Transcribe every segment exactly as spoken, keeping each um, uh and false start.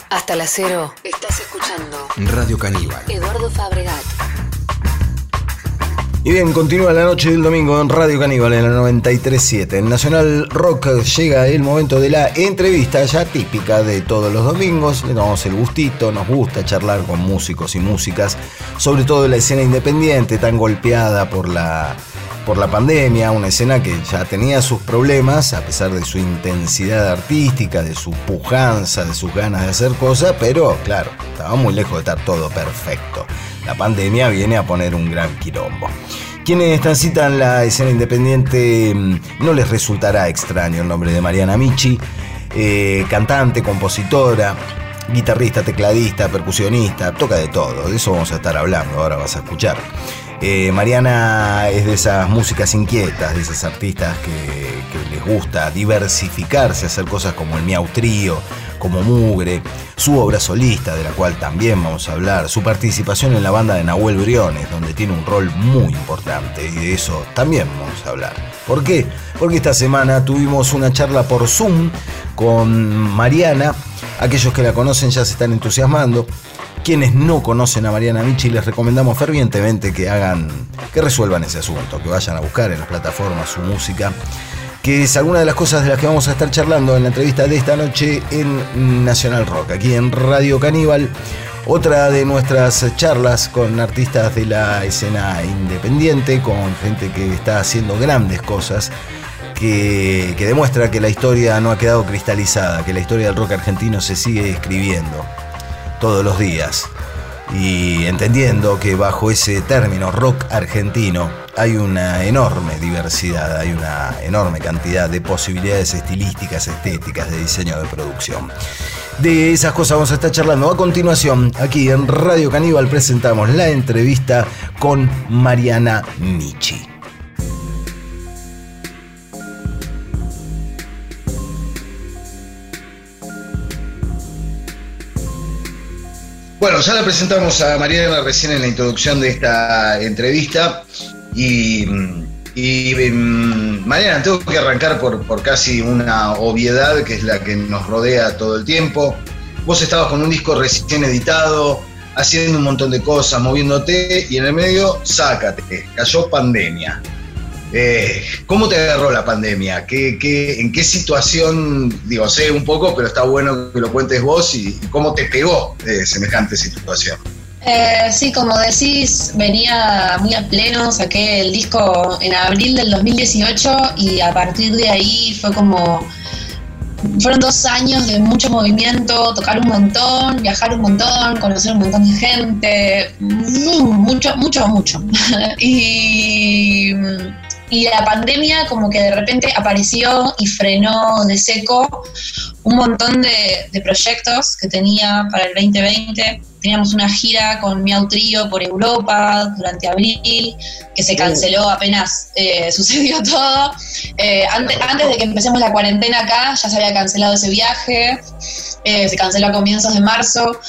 Hasta las cero estás escuchando Radio Caníbal. Eduardo Fabregat. Y bien, continúa la noche del domingo en Radio Caníbal en la noventa y tres punto siete. En Nacional Rock llega el momento de la entrevista ya típica de todos los domingos. Le damos el gustito, nos gusta charlar con músicos y músicas, sobre todo de la escena independiente tan golpeada por la, por la pandemia, una escena que ya tenía sus problemas a pesar de su intensidad artística, de su pujanza, de sus ganas de hacer cosas, pero claro, estaba muy lejos de estar todo perfecto. La pandemia viene a poner un gran quilombo. Quienes transitan la escena independiente no les resultará extraño el nombre de Mariana Michi, eh, cantante, compositora, guitarrista, tecladista, percusionista, toca de todo, de eso vamos a estar hablando, ahora vas a escuchar. Eh, Mariana es de esas músicas inquietas, de esas artistas que, que les gusta diversificarse, hacer cosas como el Miau Trío, como Mugre, su obra solista, de la cual también vamos a hablar, su participación en la banda de Nahuel Briones, donde tiene un rol muy importante, y de eso también vamos a hablar. ¿Por qué? Porque esta semana tuvimos una charla por Zoom con Mariana. Aquellos que la conocen ya se están entusiasmando. Quienes no conocen a Mariana Michi, les recomendamos fervientemente que hagan, que resuelvan ese asunto, que vayan a buscar en las plataformas su música, que es alguna de las cosas de las que vamos a estar charlando en la entrevista de esta noche en Nacional Rock, aquí en Radio Caníbal. Otra de nuestras charlas con artistas de la escena independiente, con gente que está haciendo grandes cosas, que, que demuestra que la historia no ha quedado cristalizada, que la historia del rock argentino se sigue escribiendo todos los días, y entendiendo que bajo ese término rock argentino hay una enorme diversidad, hay una enorme cantidad de posibilidades estilísticas, estéticas, de diseño de producción. De esas cosas vamos a estar charlando. A continuación, aquí en Radio Caníbal presentamos la entrevista con Mariana Michi. Bueno, ya la presentamos a Mariana recién en la introducción de esta entrevista y, y Mariana, tengo que arrancar por, por casi una obviedad que es la que nos rodea todo el tiempo. Vos estabas con un disco recién editado, haciendo un montón de cosas, moviéndote, y en el medio, sácate, cayó pandemia. Eh, ¿Cómo te agarró la pandemia? ¿Qué, qué, ¿En qué situación? Digo, sé un poco, pero está bueno que lo cuentes vos, y, y cómo te pegó eh, semejante situación. Eh, sí, como decís, venía muy a pleno, saqué el disco en abril del dos mil dieciocho y a partir de ahí fue como... Fueron dos años de mucho movimiento, tocar un montón, viajar un montón, conocer un montón de gente, mucho, mucho, mucho. y... Y la pandemia como que de repente apareció y frenó de seco un montón de, de proyectos que tenía para el veinte veinte. Teníamos una gira con Miau Trío por Europa durante abril, que se canceló apenas eh, sucedió todo. Eh, antes, antes de que empecemos la cuarentena acá, ya se había cancelado ese viaje. Eh, se canceló a comienzos de marzo.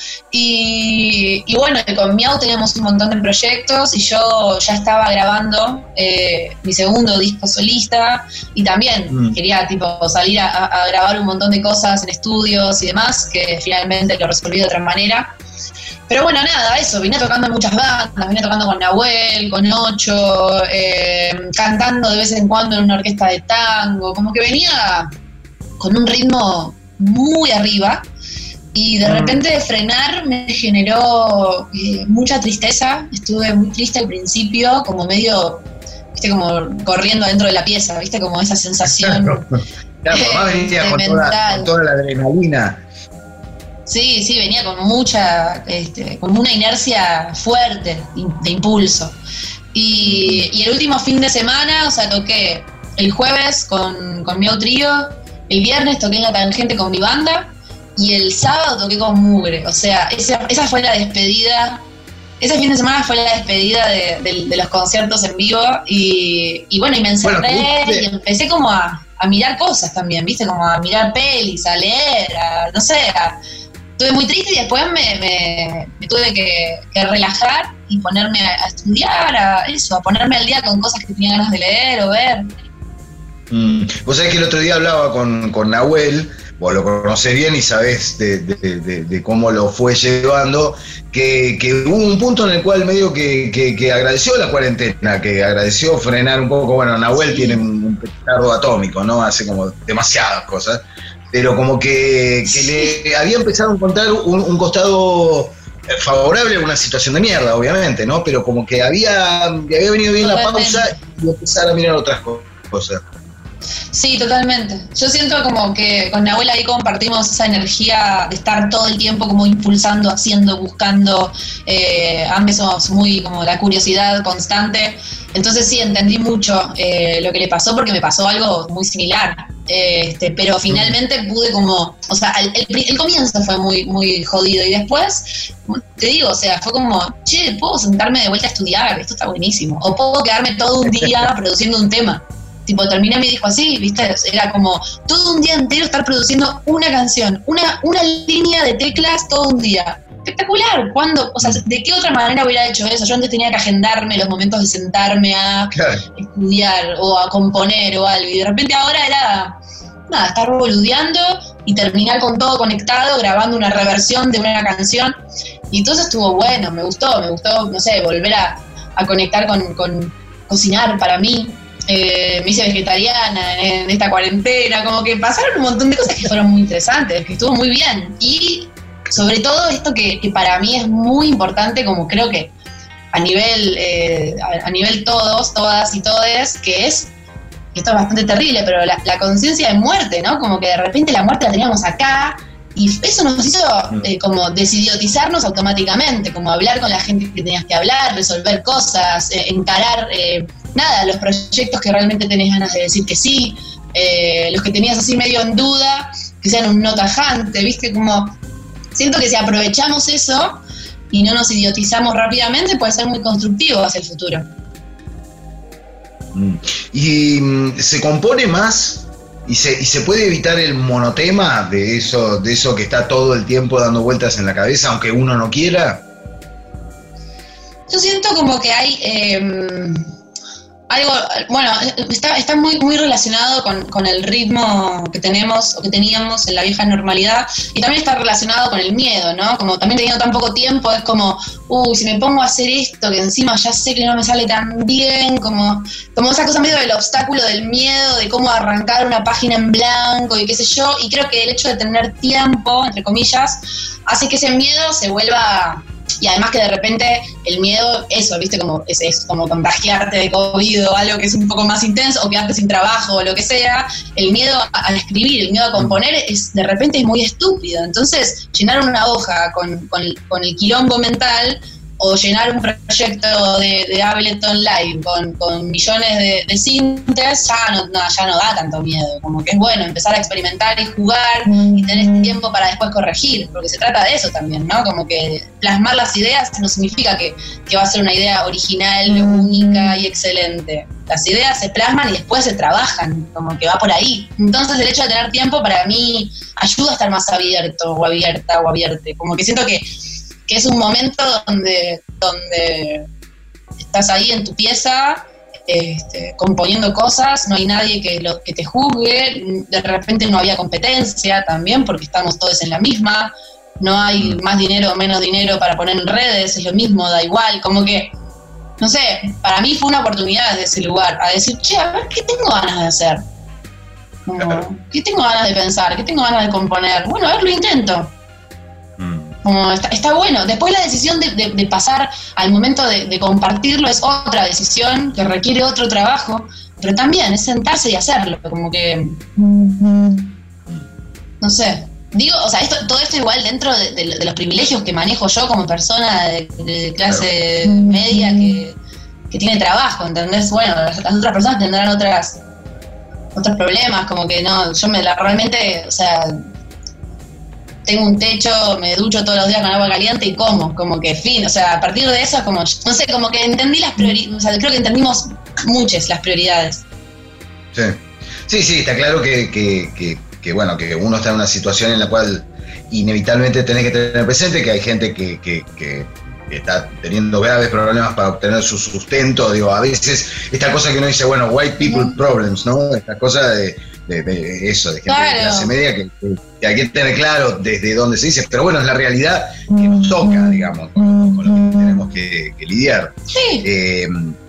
Y, y bueno, con Miau teníamos un montón de proyectos y yo ya estaba grabando eh, mi segundo disco solista y también mm. quería tipo salir a, a grabar un montón de cosas en estudios y demás, que finalmente lo resolví de otra manera. Pero bueno, nada, eso, vine tocando en muchas bandas, vine tocando con Nahuel, con Ocho, eh, cantando de vez en cuando en una orquesta de tango, como que venía con un ritmo muy arriba y de repente frenar me generó eh, mucha tristeza. Estuve muy triste al principio, como medio, viste, como corriendo dentro de la pieza, viste, como esa sensación. Claro, claro, eh, venía con toda, con toda la adrenalina. Sí, sí, venía con mucha, este, con una inercia fuerte de impulso. Y, y el último fin de semana, o sea, toqué el jueves con, con Miau Trío, el viernes toqué en La Tangente con mi banda, y el sábado toqué con Mugre. O sea, esa, esa fue la despedida, ese fin de semana fue la despedida de, de, de los conciertos en vivo, y, y bueno, y me encerré bueno, y empecé como a, a mirar cosas también, ¿viste? Como a mirar pelis, a leer, a, no sé, a... Estuve muy triste y después me, me, me tuve que, que relajar y ponerme a, a estudiar, a eso, a ponerme al día con cosas que tenía ganas de leer o ver. Mm. Vos sabés que el otro día hablaba con, con Nahuel, vos lo conocés bien y sabés de, de, de, de cómo lo fue llevando, que, que hubo un punto en el cual medio que, que, que agradeció la cuarentena, que agradeció frenar un poco. Bueno, Nahuel sí. tiene un, un petardo atómico, ¿no? Hace como demasiadas cosas, pero como que, que sí. le había empezado a encontrar un, un costado favorable a una situación de mierda, obviamente, ¿no? Pero como que había, había venido bien la pausa y empezar a mirar otras cosas. Sí, totalmente. Yo siento como que con Nahuel ahí compartimos esa energía de estar todo el tiempo como impulsando, haciendo, buscando. Eh, ambos somos muy como la curiosidad constante. Entonces sí, entendí mucho eh, lo que le pasó, porque me pasó algo muy similar. Eh, este, pero finalmente pude como, o sea, el, el, el comienzo fue muy, muy jodido y después, te digo, o sea, fue como, che, puedo sentarme de vuelta a estudiar, esto está buenísimo. O puedo quedarme todo un día produciendo un tema. Tipo, terminé mi disco así, ¿viste? Era como todo un día entero estar produciendo una canción, una, una línea de teclas todo un día. Espectacular. ¿Cuándo? O sea, ¿de qué otra manera hubiera hecho eso? Yo antes tenía que agendarme los momentos de sentarme a claro. estudiar o a componer o algo. Y de repente ahora era, nada, estar boludeando y terminar con todo conectado, grabando una reversión de una canción. Y entonces estuvo bueno, me gustó, me gustó, no sé, volver a, a conectar con, con cocinar para mí. Eh, me hice vegetariana en, en esta cuarentena, como que pasaron un montón de cosas que fueron muy interesantes, que estuvo muy bien. Y sobre todo esto que, que para mí es muy importante, como creo que a nivel eh, a, a nivel todos, todas y todes, que es, que esto es bastante terrible, pero la, la conciencia de muerte, ¿no? Como que de repente la muerte la teníamos acá, y eso nos hizo eh, como desidiotizarnos automáticamente, como hablar con la gente que tenías que hablar, resolver cosas, eh, encarar, eh, nada, los proyectos que realmente tenés ganas de decir que sí, eh, los que tenías así medio en duda, que sean un no tajante, ¿viste? Como, siento que si aprovechamos eso y no nos idiotizamos rápidamente, puede ser muy constructivo hacia el futuro. ¿Y se compone más? ¿Y se, y se puede evitar el monotema de eso, de eso que está todo el tiempo dando vueltas en la cabeza, aunque uno no quiera? Yo siento como que hay eh, algo, bueno, está, está muy, muy relacionado con, con el ritmo que tenemos o que teníamos en la vieja normalidad, y también está relacionado con el miedo, ¿no? Como también teniendo tan poco tiempo, es como, uy, si me pongo a hacer esto, que encima ya sé que no me sale tan bien, como, como esa cosa medio del obstáculo del miedo, de cómo arrancar una página en blanco y qué sé yo, y creo que el hecho de tener tiempo, entre comillas, hace que ese miedo se vuelva... Y además que de repente el miedo, eso, ¿viste? Como es, es como contagiarte de COVID o algo que es un poco más intenso, o quedarte sin trabajo o lo que sea. El miedo a, a escribir, el miedo a componer, es de repente es muy estúpido. Entonces, llenar una hoja con, con, con el quilombo mental, o llenar un proyecto de, de Ableton Live con, con millones de, de sintes, ya no, no, ya no da tanto miedo. Como que es bueno empezar a experimentar y jugar y tener tiempo para después corregir, porque se trata de eso también, ¿no? Como que plasmar las ideas no significa que, que va a ser una idea original, única y excelente. Las ideas se plasman y después se trabajan, como que va por ahí. Entonces el hecho de tener tiempo para mí ayuda a estar más abierto o abierta o abierte. Como que siento que que es un momento donde, donde estás ahí en tu pieza, este, componiendo cosas, no hay nadie que, lo, que te juzgue, de repente no había competencia también, porque estamos todos en la misma, no hay más dinero o menos dinero para poner en redes, es lo mismo, da igual, como que, no sé, para mí fue una oportunidad de ese lugar, a decir, che, a ver, ¿qué tengo ganas de hacer? Como, ¿qué tengo ganas de pensar? ¿Qué tengo ganas de componer? Bueno, a ver, lo intento. Como está, está bueno. Después la decisión de, de, de pasar al momento de, de compartirlo es otra decisión que requiere otro trabajo, pero también es sentarse y hacerlo, como que no sé, digo, o sea, esto, todo esto igual dentro de, de, de los privilegios que manejo yo como persona de, de clase media que, que tiene trabajo, ¿entendés? Bueno, las, las otras personas tendrán otras otros problemas, como que no, yo me la realmente, o sea, tengo un techo, me ducho todos los días con agua caliente y como, como que fin, o sea, a partir de eso es como, no sé, como que entendí las prioridades, o sea, creo que entendimos muchas las prioridades. Sí, sí, sí, está claro que, que, que, que, bueno, que uno está en una situación en la cual inevitablemente tenés que tener presente que hay gente que, que, que está teniendo graves problemas para obtener su sustento, digo, a veces esta cosa que uno dice, bueno, white people problems, ¿no? Esta cosa de de, de eso, de gente claro. de clase media, que, que hay que tener claro desde dónde se dice, pero bueno, es la realidad que nos toca, digamos, con, con lo que tenemos que, que lidiar. Sí. Eh,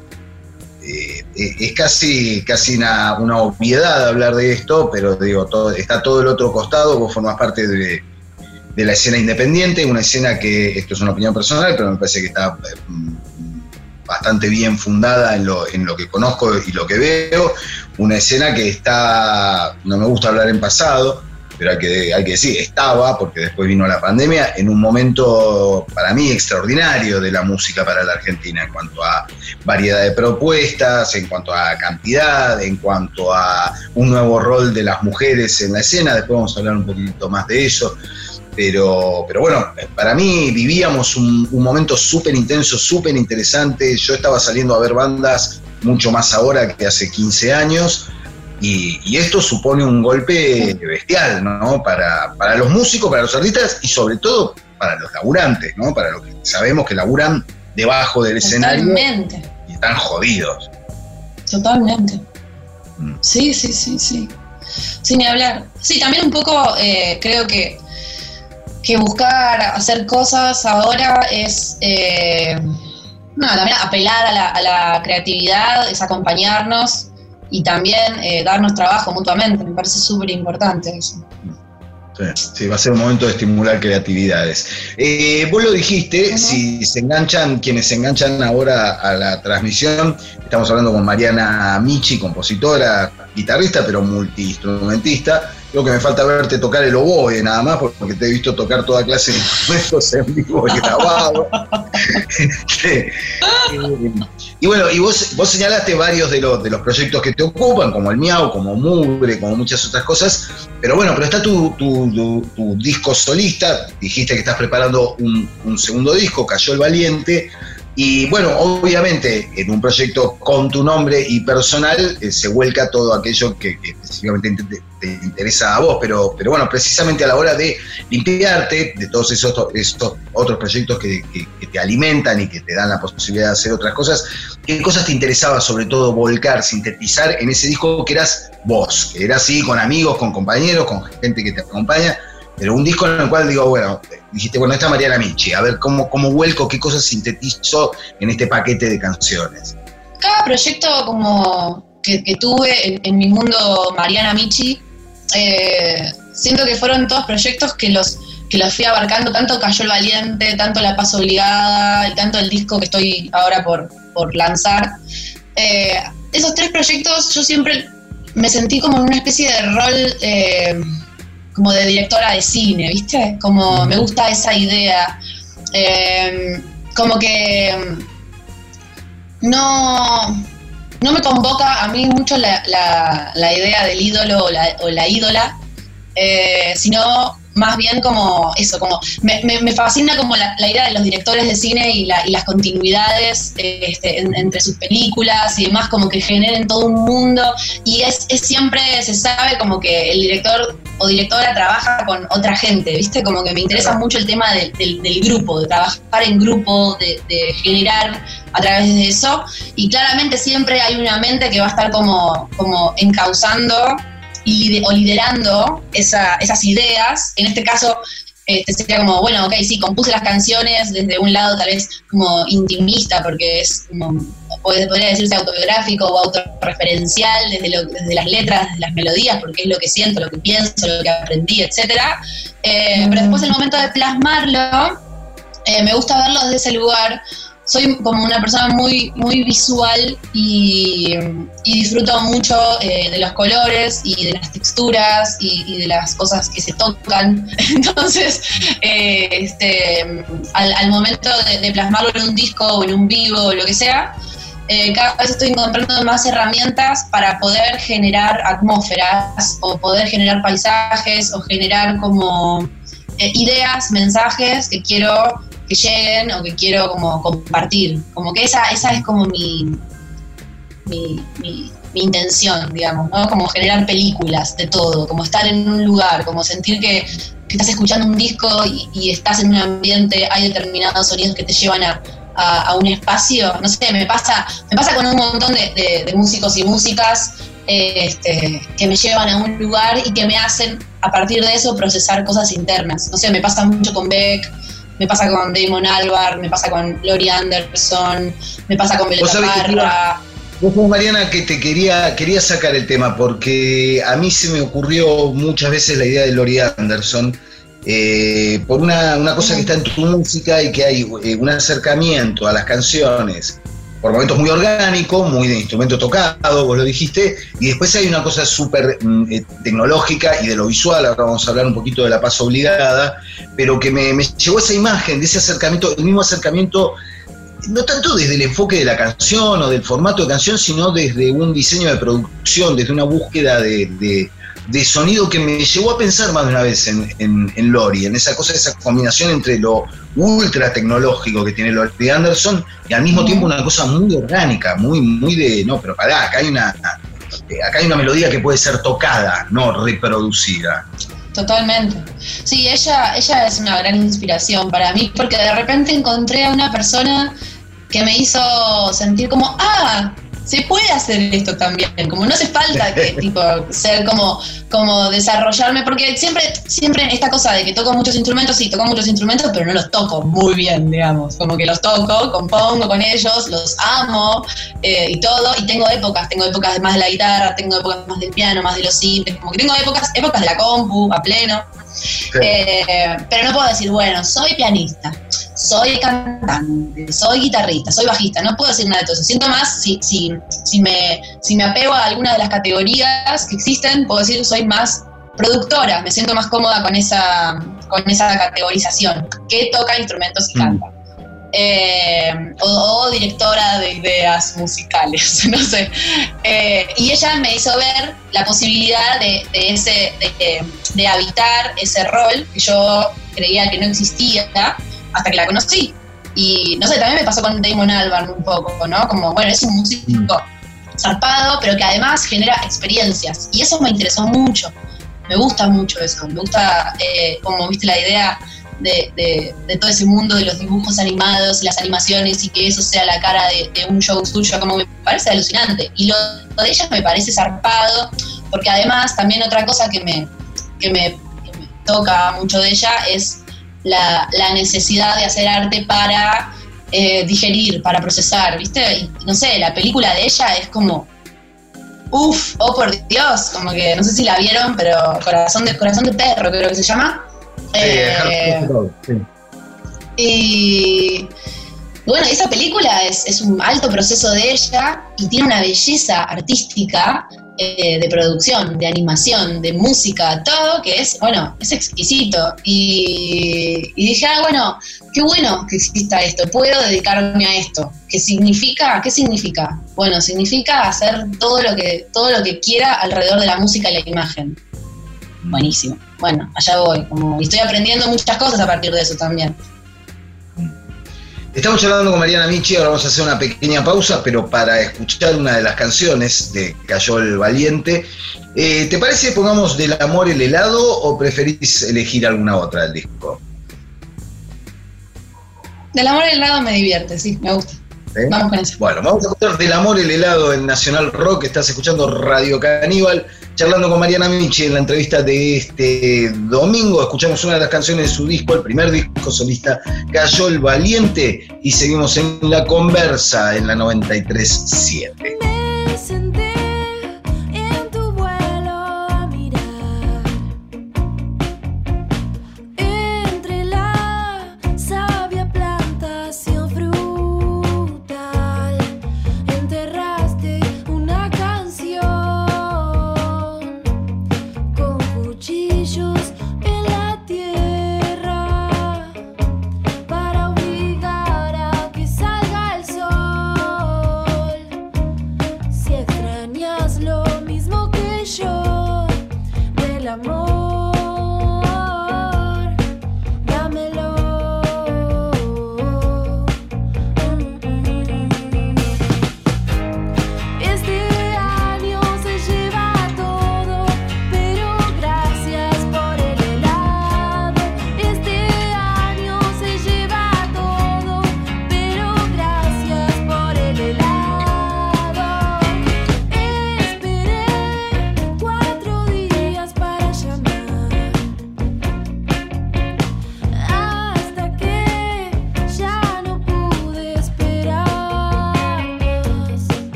eh, es casi, casi una, una obviedad hablar de esto, pero digo, todo, está todo el otro costado, vos formás parte de, de la escena independiente, una escena que, esto es una opinión personal, pero me parece que está eh, bastante bien fundada en lo, en lo que conozco y lo que veo, una escena que está, no me gusta hablar en pasado, pero hay que, hay que decir, estaba, porque después vino la pandemia, en un momento para mí extraordinario de la música para la Argentina, en cuanto a variedad de propuestas, en cuanto a cantidad, en cuanto a un nuevo rol de las mujeres en la escena, después vamos a hablar un poquito más de eso. Pero, pero bueno, para mí vivíamos un, un momento súper intenso, súper interesante. Yo estaba saliendo a ver bandas mucho más ahora que hace quince años, y, y esto supone un golpe bestial, ¿no? Para, para los músicos, para los artistas y sobre todo para los laburantes, ¿no? Para los que sabemos que laburan debajo del escenario y están jodidos. Totalmente. Mm. Sí, sí, sí, sí. Sin ni hablar. Sí, también un poco eh, creo que que buscar hacer cosas ahora es eh, no, también apelar a la, a la creatividad, es acompañarnos y también eh, darnos trabajo mutuamente, me parece súper importante eso. Sí, sí, va a ser un momento de estimular creatividades. Eh, vos lo dijiste, uh-huh. Si se enganchan, quienes se enganchan ahora a la transmisión, estamos hablando con Mariana Michi, compositora, guitarrista, pero multiinstrumentista. Creo que me falta verte tocar el oboe nada más, porque te he visto tocar toda clase de instrumentos en vivo y grabado. este, eh, y bueno, y vos, vos señalaste varios de los, de los proyectos que te ocupan, como el Miau, como Mugre, como muchas otras cosas, pero bueno, pero está tu, tu, tu, tu disco solista, dijiste que estás preparando un, un segundo disco, Cayó el Valiente, y bueno, obviamente en un proyecto con tu nombre y personal eh, se vuelca todo aquello que, que específicamente te, te interesa a vos, pero, pero bueno, precisamente a la hora de limpiarte de todos esos, esos otros proyectos que, que, que te alimentan y que te dan la posibilidad de hacer otras cosas, ¿qué cosas te interesaba sobre todo volcar, sintetizar en ese disco que eras vos, que eras así con amigos, con compañeros, con gente que te acompaña? Pero un disco en el cual digo, bueno, dijiste, bueno, esta Mariana Michi, a ver cómo, cómo vuelco, qué cosas sintetizo en este paquete de canciones. Cada proyecto como que, que tuve en, en mi mundo Mariana Michi, eh, siento que fueron todos proyectos que los, que los fui abarcando, tanto Cayó el Valiente, tanto La Paz Obligada, y tanto el disco que estoy ahora por, por lanzar. Eh, esos tres proyectos yo siempre me sentí como en una especie de rol... Eh, como de directora de cine, ¿viste? Como me gusta esa idea. Eh, como que no, no me convoca a mí mucho la, la, la idea del ídolo o la, o la ídola, eh, sino más bien como eso, como me, me, me fascina como la, la idea de los directores de cine y, la, y las continuidades este, en, entre sus películas y demás, como que generen todo un mundo, y es, es siempre, se sabe como que el director o directora trabaja con otra gente, ¿viste? Como que me interesa mucho el tema de, de, del grupo, de trabajar en grupo, de, de generar a través de eso, y claramente siempre hay una mente que va a estar como, como encauzando y o liderando esa, esas ideas. En este caso este, sería como, bueno, ok, sí, compuse las canciones desde un lado tal vez como intimista, porque es como, podría decirse autobiográfico o autorreferencial desde, lo, desde las letras, desde las melodías, porque es lo que siento, lo que pienso, lo que aprendí, etcétera. Eh, pero después el momento de plasmarlo, eh, me gusta verlo desde ese lugar. Soy como una persona muy, muy visual y, y disfruto mucho eh, de los colores y de las texturas y, y de las cosas que se tocan. Entonces, eh, este, al, al momento de, de plasmarlo en un disco o en un vivo o lo que sea, eh, cada vez estoy encontrando más herramientas para poder generar atmósferas o poder generar paisajes o generar como eh, ideas, mensajes que quiero que lleguen o que quiero como compartir. Como que esa, esa es como mi, mi, mi, mi intención, digamos, ¿no? Como generar películas de todo, como estar en un lugar, como sentir que, que estás escuchando un disco y, y estás en un ambiente, hay determinados sonidos que te llevan a, a, a un espacio. No sé, me pasa, me pasa con un montón de, de, de músicos y músicas este, que me llevan a un lugar y que me hacen, a partir de eso, procesar cosas internas. No sé, me pasa mucho con Beck, me pasa con Damon Albarn, me pasa con Laurie Anderson, me pasa con Violeta Parra. Vos, Mariana, que te quería, quería sacar el tema, porque a mí se me ocurrió muchas veces la idea de Laurie Anderson, eh, por una, una cosa que está en tu música y que hay eh, un acercamiento a las canciones, por momentos muy orgánico, muy de instrumento tocado, vos lo dijiste, y después hay una cosa súper eh, tecnológica y de lo visual, ahora vamos a hablar un poquito de La Paz Obligada, pero que me, me llegó esa imagen de ese acercamiento, el mismo acercamiento, no tanto desde el enfoque de la canción o del formato de canción, sino desde un diseño de producción, desde una búsqueda de, de, de sonido que me llevó a pensar más de una vez en, en, en Laurie, en esa cosa, esa combinación entre lo ultra tecnológico que tiene Laurie Anderson y al mismo tiempo una cosa muy orgánica, muy, muy de, no, pero pará, acá hay una, acá hay una melodía que puede ser tocada, no reproducida. Totalmente. Sí, ella, ella es una gran inspiración para mí, porque de repente encontré a una persona que me hizo sentir como, ah, se puede hacer esto también, como no hace falta que tipo ser como, como desarrollarme, porque siempre, siempre en esta cosa de que toco muchos instrumentos, sí, toco muchos instrumentos, pero no los toco muy bien, digamos, como que los toco, compongo con ellos, los amo eh, y todo, y tengo épocas, tengo épocas más de la guitarra, tengo épocas más del piano, más de los simples, como que tengo épocas, épocas de la compu, a pleno, sí. eh, pero no puedo decir, bueno, soy pianista, soy cantante, soy guitarrista, soy bajista, no puedo decir nada de todo eso. Siento más, si, si, si, me, si me apego a alguna de las categorías que existen, puedo decir que soy más productora, me siento más cómoda con esa, con esa categorización, que toca instrumentos y canta. Eh, o, o directora de ideas musicales, no sé. Eh, y ella me hizo ver la posibilidad de, de, ese, de, de habitar ese rol que yo creía que no existía, hasta que la conocí. Y no sé, también me pasó con Damon Albarn un poco, ¿no? Como, bueno, es un músico zarpado, pero que además genera experiencias. Y eso me interesó mucho. Me gusta mucho eso. Me gusta, eh, como viste, la idea de, de, de todo ese mundo de los dibujos animados, las animaciones, y que eso sea la cara de, de un show suyo, como me parece alucinante. Y lo, lo de ella me parece zarpado, porque además también otra cosa que me, que me, que me toca mucho de ella es La, la necesidad de hacer arte para eh, digerir, para procesar, ¿viste? Y, no sé, la película de ella es como, uff, oh por Dios, como que, no sé si la vieron, pero Corazón de, Corazón de Perro, creo que se llama. Sí, eh, sí. Y bueno, esa película es, es un alto proceso de ella y tiene una belleza artística eh, de producción, de animación, de música, todo que es, bueno, es exquisito. Y, y dije, ah, bueno, qué bueno que exista esto, puedo dedicarme a esto. ¿Qué significa? ¿Qué significa? Bueno, significa hacer todo lo que, todo lo que quiera alrededor de la música y la imagen. Buenísimo. Bueno, allá voy. Como, y estoy aprendiendo muchas cosas a partir de eso también. Estamos charlando con Mariana Michi, ahora vamos a hacer una pequeña pausa, pero para escuchar una de las canciones de Cayó el Valiente. Eh, ¿Te parece que pongamos Del amor el helado o preferís elegir alguna otra del disco? Del amor el helado me divierte, sí, me gusta. ¿Sí? Vamos con eso. Bueno, vamos a escuchar Del amor el helado en Nacional Rock. Estás escuchando Radio Caníbal, charlando con Mariana Michi en la entrevista de este domingo. Escuchamos una de las canciones de su disco, el primer disco solista, Cayó el Valiente, y seguimos en la conversa en la noventa y tres siete.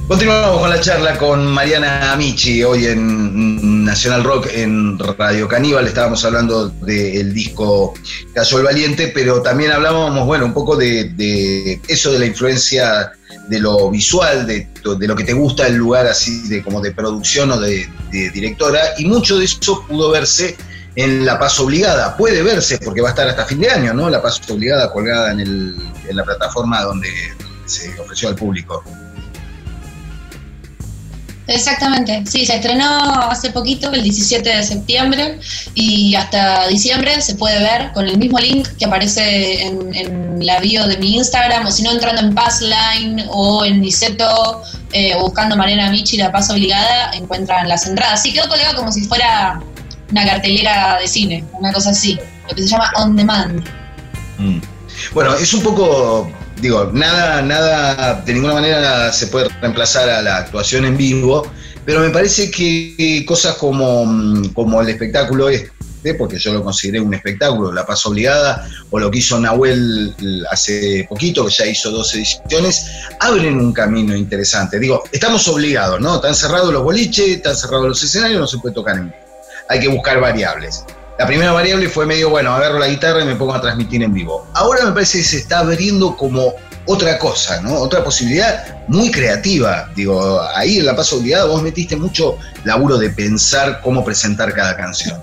Continuamos con la charla con Mariana Amici, hoy en Nacional Rock, en Radio Caníbal. Estábamos hablando del disco Cayó el Valiente, pero también hablábamos, bueno, un poco de, de eso, de la influencia de lo visual, de, de lo que te gusta el lugar así de como de producción o de, de directora, y mucho de eso pudo verse en La Paz Obligada. Puede verse porque va a estar hasta fin de año, ¿no? La Paz Obligada colgada en, el, en la plataforma donde se ofreció al público. Exactamente, sí, se estrenó hace poquito, el diecisiete de septiembre, y hasta diciembre se puede ver con el mismo link que aparece en, en la bio de mi Instagram, o si no entrando en Passline o en Niceto, eh, o buscando Mariana Amici, La Paz Obligada, encuentran las entradas. Sí, quedó colgado como si fuera una cartelera de cine, una cosa así, lo que se llama On Demand. Mm. Bueno, es un poco... Digo, nada, nada, de ninguna manera se puede reemplazar a la actuación en vivo, pero me parece que cosas como, como el espectáculo este, porque yo lo consideré un espectáculo, La Paz Obligada, o lo que hizo Nahuel hace poquito, que ya hizo dos ediciones, abren un camino interesante. Digo, estamos obligados, ¿no? Están cerrados los boliches, están cerrados los escenarios, no se puede tocar en vivo. Hay que buscar variables. La primera variable fue medio, bueno, agarro la guitarra y me pongo a transmitir en vivo. Ahora me parece que se está abriendo como otra cosa, ¿no? Otra posibilidad muy creativa. Digo, ahí en La Paz Obligada vos metiste mucho laburo de pensar cómo presentar cada canción.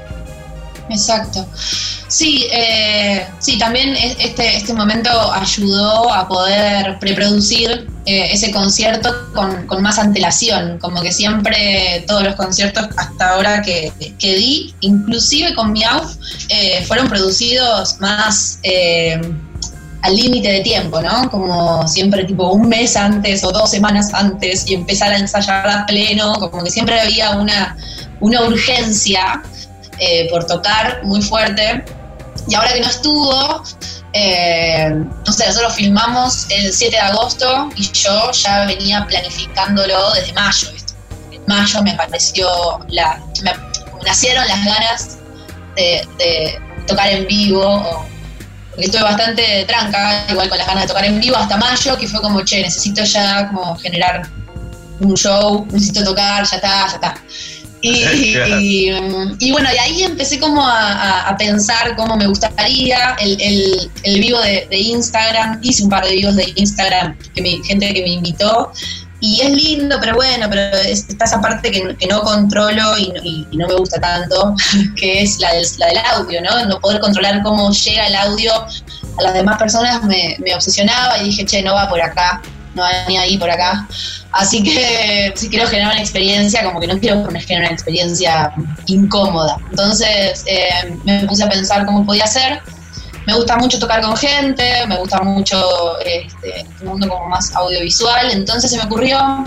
Exacto. Sí, eh, sí, también este, este momento ayudó a poder preproducir eh, ese concierto con, con más antelación, como que siempre todos los conciertos hasta ahora que, que di, inclusive con Miau, eh, fueron producidos más eh, al límite de tiempo, ¿no? Como siempre tipo un mes antes o dos semanas antes y empezar a ensayar a pleno, como que siempre había una, una urgencia eh, por tocar muy fuerte. Y ahora que no estuvo, eh, no sé, nosotros filmamos el siete de agosto y yo ya venía planificándolo desde mayo, ¿viste? En mayo me pareció, la, me nacieron las ganas de, de tocar en vivo, o, porque estuve bastante tranca, igual con las ganas de tocar en vivo hasta mayo, que fue como, che, necesito ya como generar un show, necesito tocar, ya está, ya está. Y, y, y bueno, y ahí empecé como a, a pensar cómo me gustaría el, el, el vivo de, de Instagram. Hice un par de vivos de Instagram, que me, gente que me invitó, y es lindo, pero bueno, pero es, está esa parte que, que no controlo y, y, y no me gusta tanto, que es la del, la del audio, ¿no? No poder controlar cómo llega el audio a las demás personas me, me obsesionaba y dije, che, no va por acá, no va ni ahí por acá. Así que si quiero generar una experiencia, como que no quiero generar una experiencia incómoda. Entonces eh, me puse a pensar cómo podía ser. Me gusta mucho tocar con gente, me gusta mucho este, este mundo como más audiovisual. Entonces se me ocurrió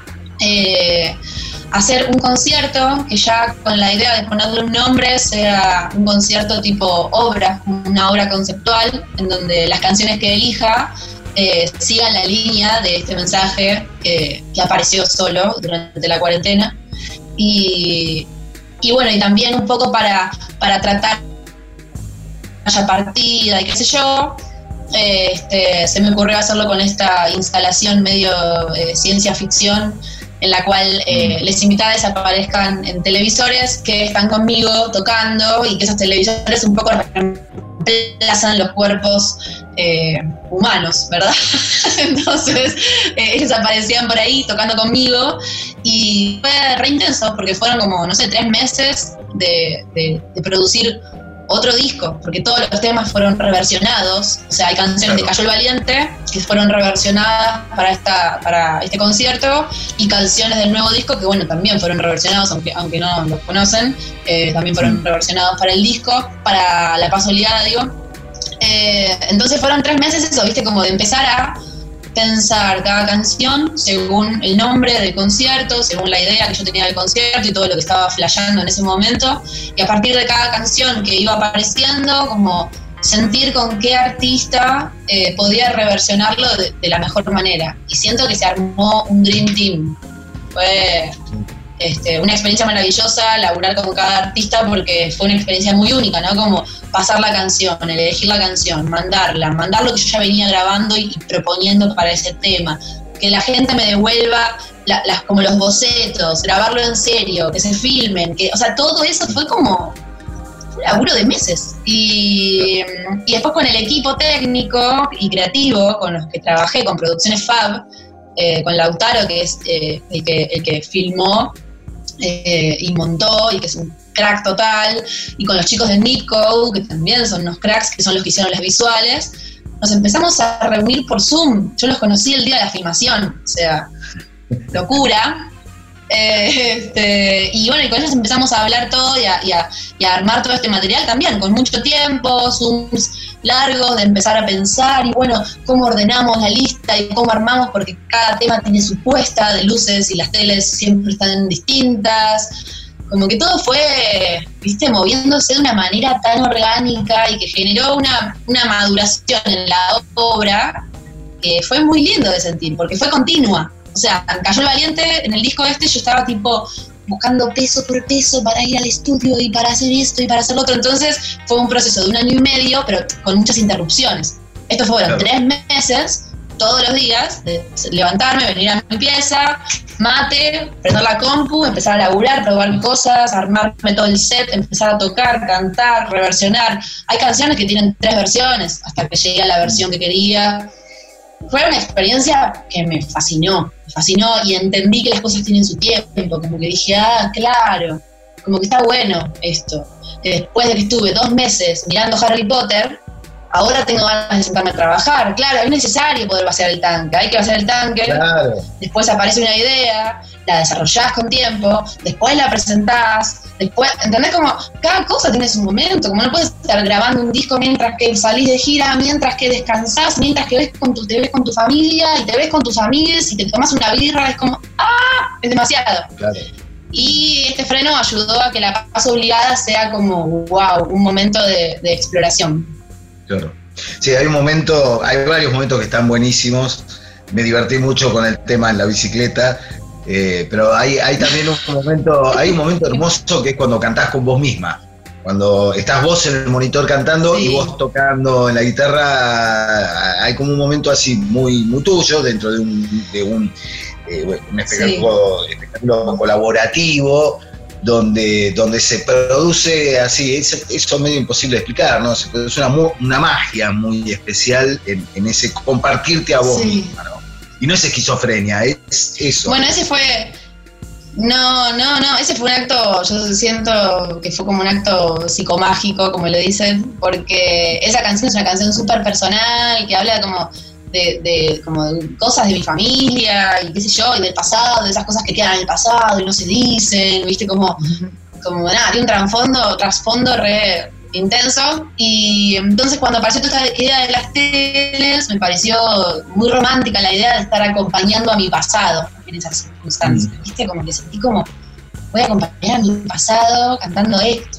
eh, hacer un concierto que ya con la idea de ponerle un nombre sea un concierto tipo obra, una obra conceptual, en donde las canciones que elija Eh, sigan la línea de este mensaje eh, que apareció solo durante la cuarentena y, y bueno, y también un poco para, para tratar haya partida y qué sé yo, eh, este, se me ocurrió hacerlo con esta instalación medio eh, ciencia ficción en la cual eh, les invitadas aparezcan en televisores que están conmigo tocando y que esos televisores un poco reemplazan los cuerpos eh, humanos, ¿verdad? Entonces eh, ellos aparecían por ahí tocando conmigo y fue re intenso porque fueron como, no sé, tres meses de, de, de producir otro disco, porque todos los temas fueron reversionados, o sea, hay canciones de Cayó el Valiente que fueron reversionadas para esta para este concierto y canciones del nuevo disco que, bueno, también fueron reversionados, aunque, aunque no los conocen, eh, también fueron sí. reversionados para el disco, para La Paz Obligada, digo. Eh, entonces fueron tres meses eso, viste, como de empezar a pensar cada canción según el nombre del concierto, según la idea que yo tenía del concierto y todo lo que estaba flasheando en ese momento, y a partir de cada canción que iba apareciendo, como sentir con qué artista eh, podía reversionarlo de, de la mejor manera. Y siento que se armó un Dream Team. Fue este, una experiencia maravillosa laburar con cada artista porque fue una experiencia muy única, ¿no? Como pasar la canción, elegir la canción, mandarla, mandar lo que yo ya venía grabando y, y proponiendo para ese tema, que la gente me devuelva la, las, como los bocetos, grabarlo en serio, que se filmen, que, o sea, todo eso fue como un laburo de meses. Y, y después con el equipo técnico y creativo con los que trabajé, con Producciones Fab, eh, con Lautaro, que es eh, el, que, el que filmó eh, y montó, y que es un crack total, y con los chicos de Nico, que también son unos cracks, que son los que hicieron las visuales, nos empezamos a reunir por Zoom. Yo los conocí el día de la filmación, o sea, locura. Eh, este, y bueno, y con ellos empezamos a hablar todo y a, y, a, y a armar todo este material también, con mucho tiempo, Zooms largos, de empezar a pensar, y bueno, cómo ordenamos la lista y cómo armamos, porque cada tema tiene su puesta de luces y las teles siempre están distintas. Como que todo fue, viste, moviéndose de una manera tan orgánica y que generó una, una maduración en la obra que fue muy lindo de sentir, porque fue continua. O sea, Cayó el Valiente, en el disco este yo estaba tipo buscando peso por peso para ir al estudio y para hacer esto y para hacer lo otro. Entonces fue un proceso de un año y medio, pero con muchas interrupciones. Esto fueron claro. tres meses, todos los días, de levantarme, venir a mi pieza, mate, prender la compu, empezar a laburar, probar cosas, armarme todo el set, empezar a tocar, cantar, reversionar. Hay canciones que tienen tres versiones, hasta que llegué a la versión que quería. Fue una experiencia que me fascinó, me fascinó y entendí que las cosas tienen su tiempo, como que dije, ah, claro, como que está bueno esto. Que después de que estuve dos meses mirando Harry Potter, ahora tengo ganas de sentarme a trabajar. Claro, es necesario poder vaciar el tanque, hay que vaciar el tanque, claro. Después aparece una idea, la desarrollás con tiempo, después la presentás, después, ¿entendés? Como cada cosa tiene su momento, como no puedes estar grabando un disco mientras que salís de gira, mientras que descansás, mientras que ves con tu, te ves con tu familia y te ves con tus amigos y te tomas una birra, es como, ¡ah! Es demasiado. Claro. Y este freno ayudó a que la paz obligada sea como, wow, un momento de, de exploración. Claro. Sí, hay un momento, hay varios momentos que están buenísimos. Me divertí mucho con el tema en la bicicleta, eh, pero hay, hay también un momento, hay un momento hermoso que es cuando cantás con vos misma. Cuando estás vos en el monitor cantando sí. y vos tocando en la guitarra, hay como un momento así muy, muy tuyo dentro de un, de un, eh, un espectáculo, sí. espectáculo colaborativo. Donde, donde se produce así, es, eso es medio imposible de explicar, ¿no? Se produce una, una magia muy especial en, en ese compartirte a vos sí. misma, ¿no? Y no es esquizofrenia, es eso. Bueno, ese fue... No, no, no, ese fue un acto, yo siento que fue como un acto psicomágico, como le dicen, porque esa canción es una canción súper personal, que habla como... De, de, como de cosas de mi familia y qué sé yo, y del pasado, de esas cosas que quedan en el pasado y no se dicen, viste, como, como nada, tiene un trasfondo, trasfondo re intenso. Y entonces cuando apareció toda esta idea de las teles, me pareció muy romántica la idea de estar acompañando a mi pasado en esas circunstancias, viste, como que sentí como, voy a acompañar a mi pasado cantando esto.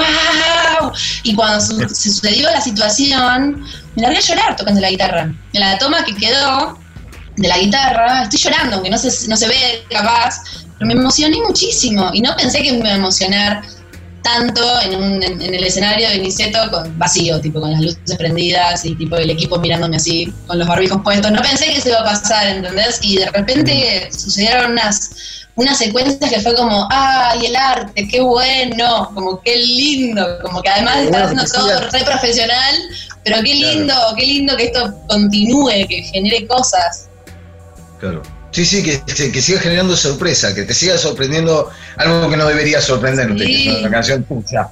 ¡Wow! Y cuando su, se sucedió la situación, me largué a llorar tocando la guitarra. En la toma que quedó de la guitarra, estoy llorando, aunque no se, no se ve capaz, pero me emocioné muchísimo y no pensé que me iba a emocionar tanto en, un, en, en el escenario de Niceto con vacío, tipo con las luces prendidas y tipo el equipo mirándome así, con los barbijos puestos. No pensé que eso iba a pasar, ¿entendés? Y de repente sucedieron unas... unas secuencias que fue como, ¡ay, el arte, qué bueno! Como, qué lindo, como que además de estar haciendo todo re profesional, pero qué lindo, claro. qué lindo que esto continúe, que genere cosas. Claro. Sí, sí, que, que siga generando sorpresa, que te siga sorprendiendo algo que no debería sorprenderte, sí. que es una canción tuya.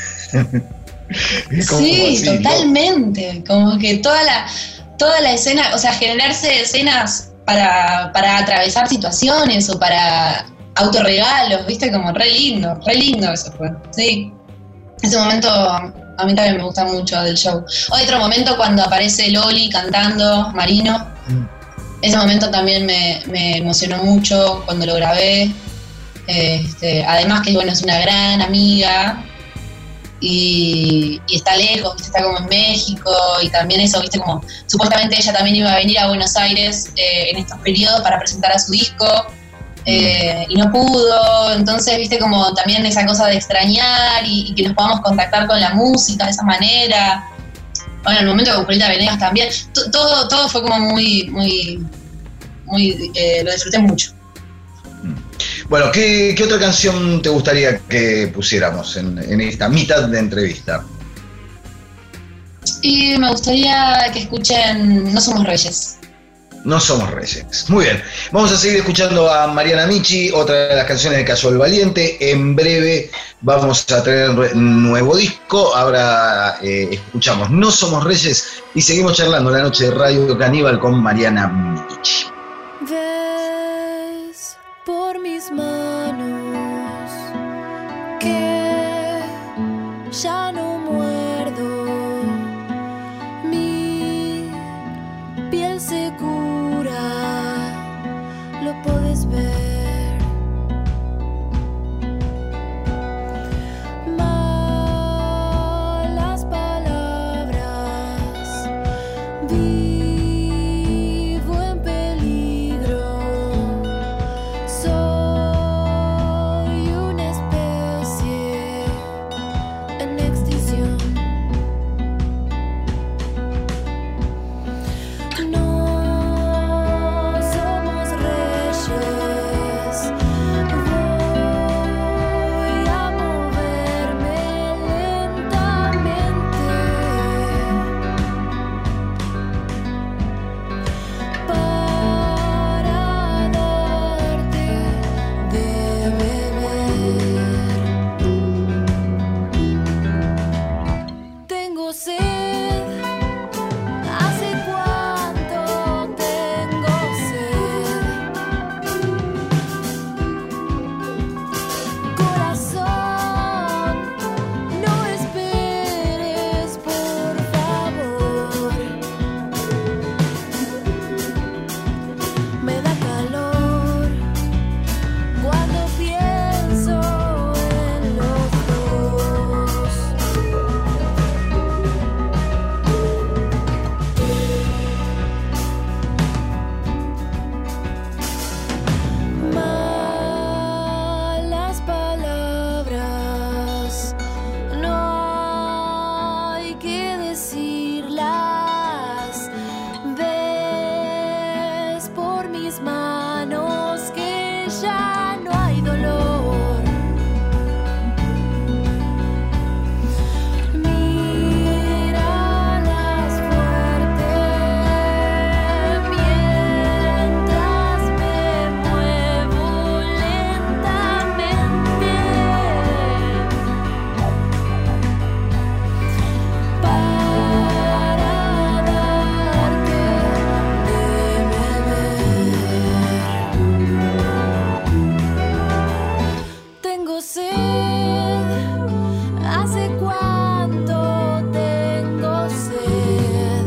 Sí, así, totalmente. ¿no? Como que toda la, toda la escena, o sea, generarse escenas Para, para atravesar situaciones o para autorregalos, viste, como re lindo, re lindo eso fue, sí. Ese momento a mí también me gusta mucho del show. Otro momento cuando aparece Loli cantando Marino, mm. ese momento también me, me emocionó mucho cuando lo grabé. Este, además que bueno, es una gran amiga. Y, y está lejos, está como en México, y también eso, viste, como supuestamente ella también iba a venir a Buenos Aires eh, en estos periodos para presentar a su disco, eh, y no pudo, entonces, viste, como también esa cosa de extrañar y, y que nos podamos contactar con la música de esa manera. Bueno, en el momento con Julieta Venegas también, T- todo, todo fue como muy, muy, muy, eh, lo disfruté mucho. Bueno, ¿qué, ¿qué otra canción te gustaría que pusiéramos en, en esta mitad de entrevista? Y me gustaría que escuchen No Somos Reyes. No Somos Reyes. Muy bien. Vamos a seguir escuchando a Mariana Michi, otra de las canciones de Cayo el Valiente. En breve vamos a tener nuevo disco. Ahora eh, escuchamos No Somos Reyes y seguimos charlando la noche de Radio Caníbal con Mariana Michi. Ves por mis manos que ya no muerdo, mi piel se cura, lo puedes ver. Malas palabras, vivo en peligro, soy una especie en extinción. No somos reyes, voy a moverme lentamente para darte de beber. Tengo sed, ¿hace cuánto tengo sed? Corazón, no esperes, por favor. Me da calor cuando pienso en los dos. Malas palabras, no hay que decirlas. Ves por mis manos que ya no hay dolor. Míralas fuerte mientras me muevo lentamente para darte de beber. Tengo sed, ¿hace cuánto tengo sed?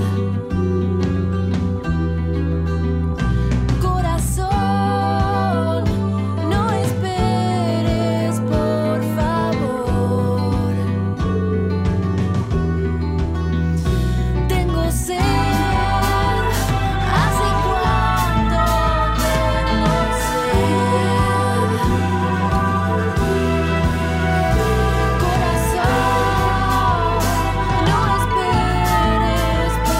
Corazón, no esperes, por favor. Tengo sed, ¿hace cuánto tengo sed? Corazón, no esperes, por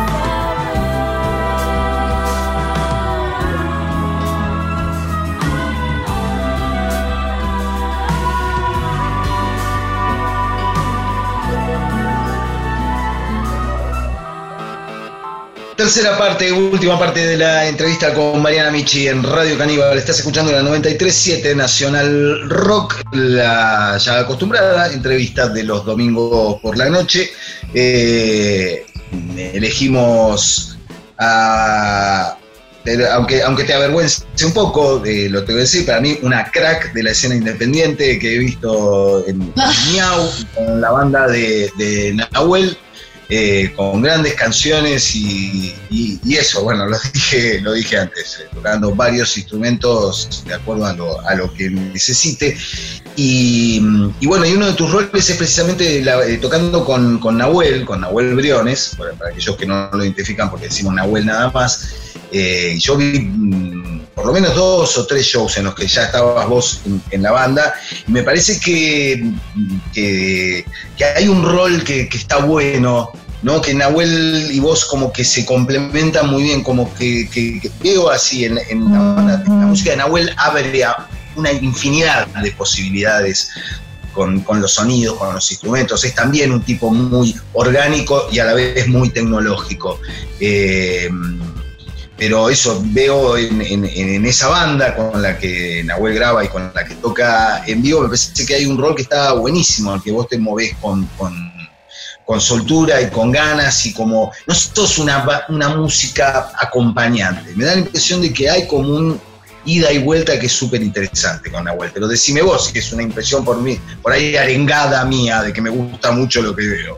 Tercera parte, última parte de la entrevista con Mariana Michi en Radio Caníbal. Estás escuchando la noventa y tres punto siete Nacional Rock, la ya acostumbrada entrevista de los domingos por la noche. Eh, elegimos a... Aunque, aunque te avergüence un poco, eh, lo te voy a decir, para mí una crack de la escena independiente que he visto en Miau, con la banda de, de Nahuel. Eh, con grandes canciones y, y, y eso, bueno, lo dije, lo dije antes, eh, tocando varios instrumentos de acuerdo a lo, a lo que necesite. Y, y bueno, y uno de tus roles es precisamente la, eh, tocando con, con Nahuel, con Nahuel Briones, para, para aquellos que no lo identifican porque decimos Nahuel nada más. Eh, yo vi mm, por lo menos dos o tres shows en los que ya estabas vos en, en la banda, y me parece que, que, que hay un rol que, que está bueno ¿no? Que Nahuel y vos como que se complementan muy bien, como que, que, que veo así en, en la, la, la música de Nahuel abre a una infinidad de posibilidades con, con los sonidos, con los instrumentos. Es también un tipo muy orgánico y a la vez muy tecnológico. Eh, pero eso veo en, en, en esa banda con la que Nahuel graba y con la que toca en vivo, me parece que hay un rol que está buenísimo, al que vos te movés con, con, con soltura y con ganas, y como no sos una, una música acompañante. Me da la impresión de que hay como un ida y vuelta que es súper interesante con Nahuel, pero decime vos, que es una impresión por mí, por ahí arengada mía, de que me gusta mucho lo que veo.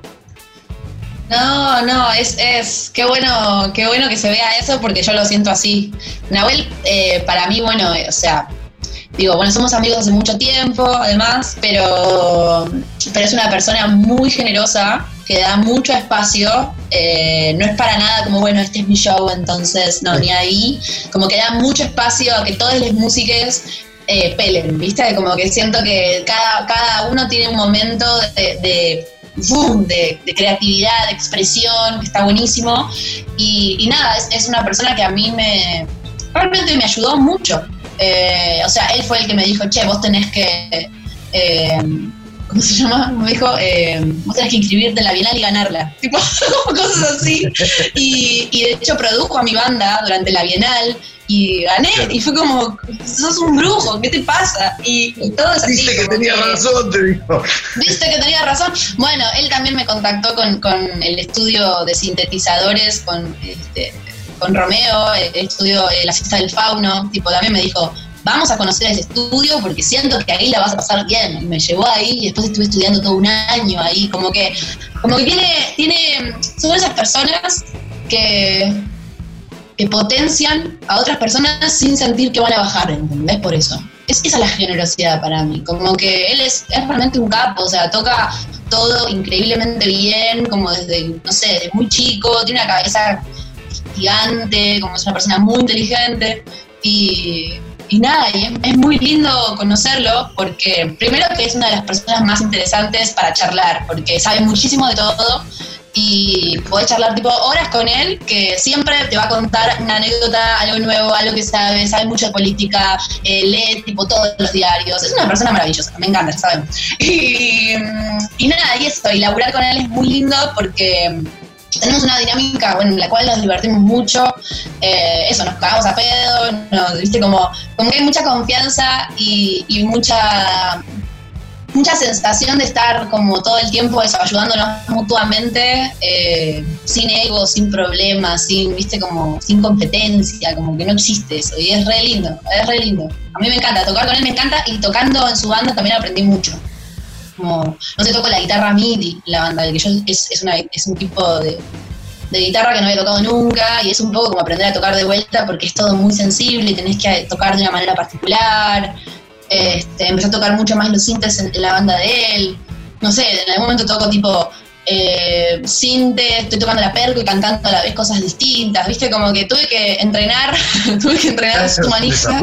No, no, es, es, qué bueno, qué bueno que se vea eso, porque yo lo siento así. Nahuel, eh, para mí, bueno, eh, o sea, digo, bueno, somos amigos hace mucho tiempo, además, pero, pero es una persona muy generosa, que da mucho espacio, eh, no es para nada como, bueno, este es mi show, entonces, no, ni ahí, como que da mucho espacio a que todas las músicas eh, pelen, ¿viste? Como que siento que cada, cada uno tiene un momento de, de, boom, de, de creatividad, de expresión, que está buenísimo, y, y nada, es, es una persona que a mí me, realmente me ayudó mucho. Eh, o sea, él fue el que me dijo, che, vos tenés que, eh, ¿cómo se llama? Me dijo, eh, vos tenés que inscribirte en la Bienal y ganarla, tipo, cosas así. Y, y de hecho produjo a mi banda durante la Bienal y gané, y fue como, sos un brujo, ¿qué te pasa? Y, y todo es así. Viste que tenía que, razón, te dijo. Viste que tenía razón. Bueno, él también me contactó con, con el estudio de sintetizadores, con este, con Romeo, el estudio eh, La Fiesta del Fauno, tipo, también me dijo, vamos a conocer ese estudio porque siento que ahí la vas a pasar bien. Y me llevó ahí y después estuve estudiando todo un año ahí, como que, como que tiene, tiene, son esas personas que, que potencian a otras personas sin sentir que van a bajar, ¿entendés? Por eso. Es, esa es la generosidad para mí, como que él es, es realmente un capo, o sea, toca todo increíblemente bien, como desde, no sé, desde muy chico, tiene una cabeza gigante, como es una persona muy inteligente, y, y nada, y es, es muy lindo conocerlo, porque primero que es una de las personas más interesantes para charlar, porque sabe muchísimo de todo, y podés charlar tipo horas con él, que siempre te va a contar una anécdota, algo nuevo, algo que sabe, sabe mucho de política, eh, lee tipo todos los diarios, es una persona maravillosa, me encanta, ya sabemos. Y, y nada, y eso, y laburar con él es muy lindo porque tenemos una dinámica, bueno, en la cual nos divertimos mucho, eh, eso, nos cagamos a pedo, nos, viste, como, como que hay mucha confianza y, y mucha, mucha sensación de estar como todo el tiempo eso, ayudándonos mutuamente, eh, sin ego, sin problemas, sin, viste, como, sin competencia, como que no existe eso, y es re lindo, es re lindo. A mí me encanta, tocar con él me encanta, y tocando en su banda también aprendí mucho. Como, no sé, toco la guitarra MIDI, la banda, que yo es, es, una, es un tipo de, de guitarra que no había tocado nunca, y es un poco como aprender a tocar de vuelta porque es todo muy sensible y tenés que tocar de una manera particular. Este, empecé a tocar mucho más los sintes en, en la banda de él. No sé, en algún momento toco tipo eh, sinte, estoy tocando la perco y cantando a la vez cosas distintas, ¿viste? Como que tuve que entrenar, tuve que entrenar su manija.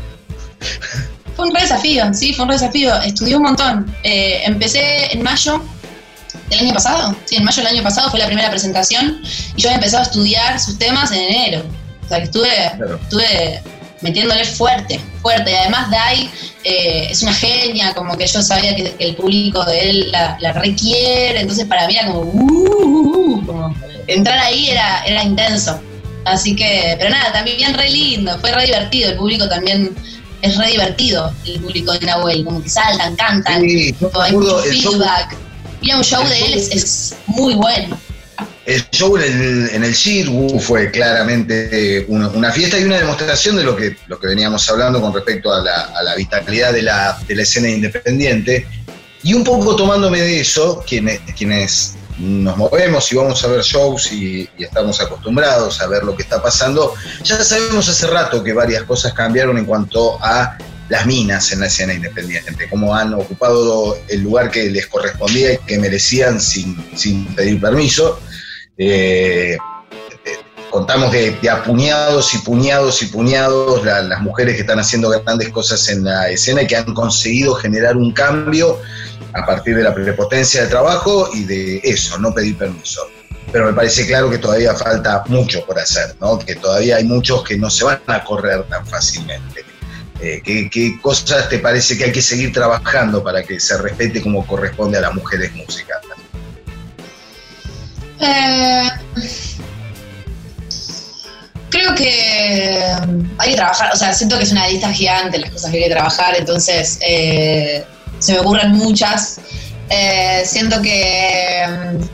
Fue un re desafío, sí, fue un re desafío. Estudié un montón. Eh, empecé en mayo del año pasado. Sí, en mayo del año pasado fue la primera presentación y yo había empezado a estudiar sus temas en enero. O sea que estuve, claro. estuve metiéndole fuerte, fuerte. Y además Dai eh, es una genia, como que yo sabía que, que el público de él la, la requiere. Entonces para mí era como, uh, uh, uh, como entrar ahí era, era intenso. Así que, pero nada, también re lindo, fue re divertido. El público también es re divertido, el público de Nahuel, como que saltan, cantan, sí, tipo, hay mucho feedback. Ir a un show de él es, es muy bueno. El show en el, en el C I R fue claramente una, una fiesta y una demostración de lo que, lo que veníamos hablando con respecto a la, a la vitalidad de la, de la escena independiente. Y un poco tomándome de eso, quienes, quienes nos movemos y vamos a ver shows y, y estamos acostumbrados a ver lo que está pasando, ya sabemos hace rato que varias cosas cambiaron en cuanto a las minas en la escena independiente, cómo han ocupado el lugar que les correspondía y que merecían sin, sin pedir permiso. Eh, eh, contamos de, de a puñados y puñados y puñados la, las mujeres que están haciendo grandes cosas en la escena y que han conseguido generar un cambio a partir de la prepotencia del trabajo y de eso, no pedir permiso. pero me parece claro que todavía falta mucho por hacer, ¿no? Que todavía hay muchos que no se van a correr tan fácilmente. Eh, ¿qué, ¿Qué cosas te parece que hay que seguir trabajando para que se respete como corresponde a las mujeres músicas? Eh, creo que hay que trabajar, o sea, siento que es una lista gigante las cosas que hay que trabajar, entonces eh, se me ocurren muchas. Eh, siento que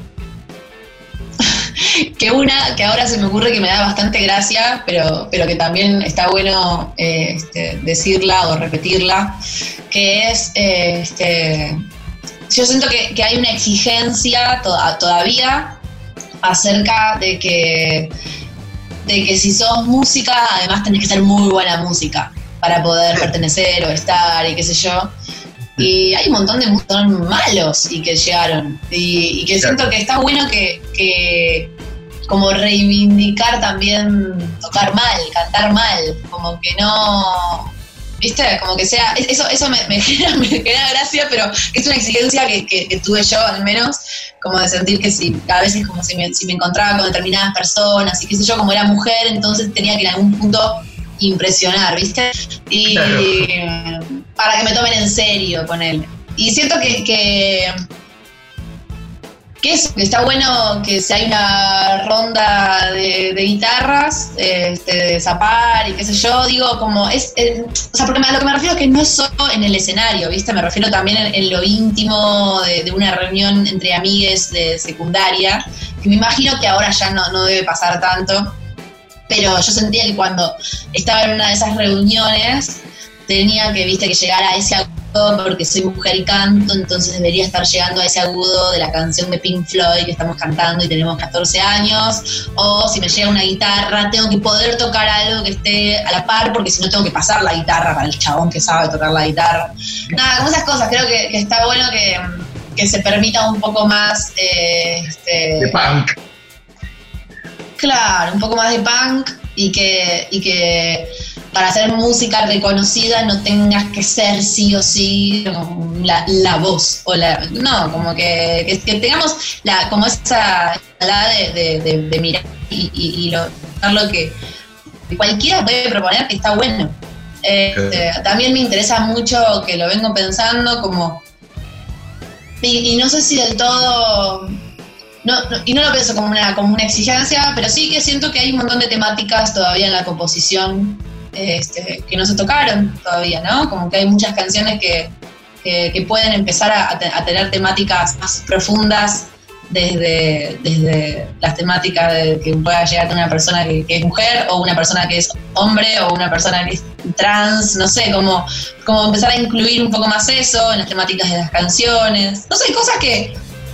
que una que ahora se me ocurre que me da bastante gracia, pero, pero que también está bueno eh, este, decirla o repetirla, que es eh, este, yo siento que, que hay una exigencia to- todavía acerca de que de que si sos música, además tenés que ser muy buena música para poder pertenecer o estar y qué sé yo. Y hay un montón de músicos malos y que llegaron. Y, y que siento que está bueno que, que como reivindicar también tocar mal, cantar mal, como que no, ¿viste? Como que sea, eso, eso me, me, genera, me genera gracia, pero es una exigencia que, que, que tuve yo al menos, como de sentir que si, a veces como si me, si me encontraba con determinadas personas y qué sé yo, como era mujer, entonces tenía que en algún punto impresionar, ¿viste? Y claro, para que me tomen en serio con él. Y siento que, que que eso, que está bueno que si hay una ronda de, de guitarras, este, de zapar y qué sé yo, digo, como es, eh, o sea, porque a lo que me refiero es que no es solo en el escenario, ¿viste? Me refiero también en, en lo íntimo de, de una reunión entre amigues de secundaria, que me imagino que ahora ya no, no debe pasar tanto, pero yo sentía que cuando estaba en una de esas reuniones tenía que, viste, que llegar a ese agudo porque soy mujer y canto, entonces debería estar llegando a ese agudo de la canción de Pink Floyd que estamos cantando y tenemos catorce años, o si me llega una guitarra tengo que poder tocar algo que esté a la par, porque si no tengo que pasar la guitarra para el chabón que sabe tocar la guitarra. Nada, como esas cosas, creo que, que está bueno que, que se permita un poco más eh, este, de punk. Claro, un poco más de punk y que, y que para hacer música reconocida no tengas que ser sí o sí la, la voz o la, no, como que, que, que tengamos la, como esa la de, de, de, de mirar y, y, y lo, lo que cualquiera puede proponer, que está bueno. Eh, okay. eh, también me interesa mucho, que lo vengo pensando como y, y no sé si del todo no, no, y no lo pienso como una, como una exigencia, pero sí que siento que hay un montón de temáticas todavía en la composición Este, que no se tocaron todavía, ¿no? Como que hay muchas canciones que, que, que pueden empezar a, a tener temáticas más profundas desde, desde las temáticas de que pueda llegar a una persona que, que es mujer, o una persona que es hombre, o una persona que es trans, no sé, como, como empezar a incluir un poco más eso en las temáticas de las canciones. No sé, cosas que,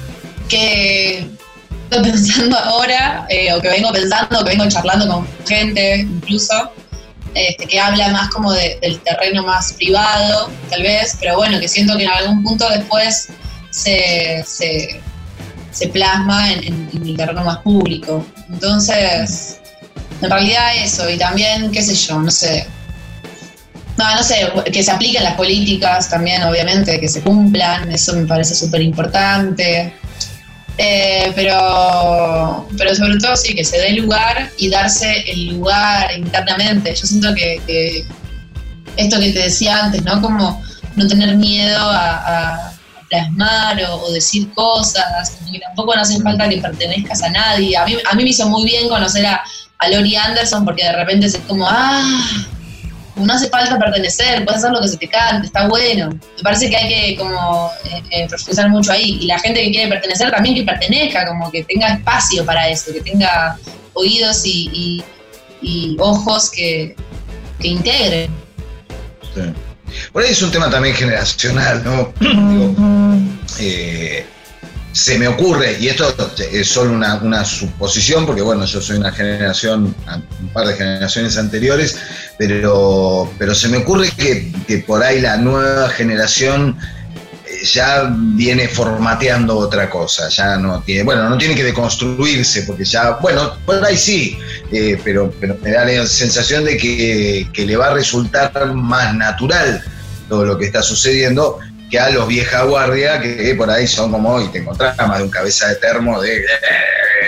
que estoy pensando ahora, eh, o que vengo pensando, o que vengo charlando con gente incluso, Este, que habla más como de, del terreno más privado, tal vez, pero bueno, que siento que en algún punto después se, se, se plasma en, en, en el terreno más público. Entonces, en realidad eso, y también, qué sé yo, no sé, no, no sé, que se apliquen las políticas también, obviamente, que se cumplan, eso me parece súper importante. Eh, pero, pero sobre todo sí, que se dé lugar y darse el lugar internamente. Yo siento que, que esto que te decía antes, ¿no? Como no tener miedo a, a plasmar o, o decir cosas, como que tampoco no hace falta que pertenezcas a nadie. A mí, a mí me hizo muy bien conocer a, a Laurie Anderson, porque de repente es como, ah, no hace falta pertenecer, puedes hacer lo que se te cante, está bueno. Me parece que hay que como eh, eh, profundizar mucho ahí. Y la gente que quiere pertenecer también que pertenezca, como que tenga espacio para eso, que tenga oídos y, y, y ojos que, que integren. Sí. Por ahí es un tema también generacional, ¿no? Digo, eh, se me ocurre, y esto es solo una, una suposición, porque bueno, yo soy una generación, un par de generaciones anteriores, pero, pero se me ocurre que, que por ahí la nueva generación ya viene formateando otra cosa, ya no tiene, bueno, no tiene que deconstruirse, porque ya, bueno, por ahí sí, eh, pero, pero me da la sensación de que, que le va a resultar más natural todo lo que está sucediendo, que a los vieja guardia, que por ahí son como, y te encontrás más de un cabeza de termo de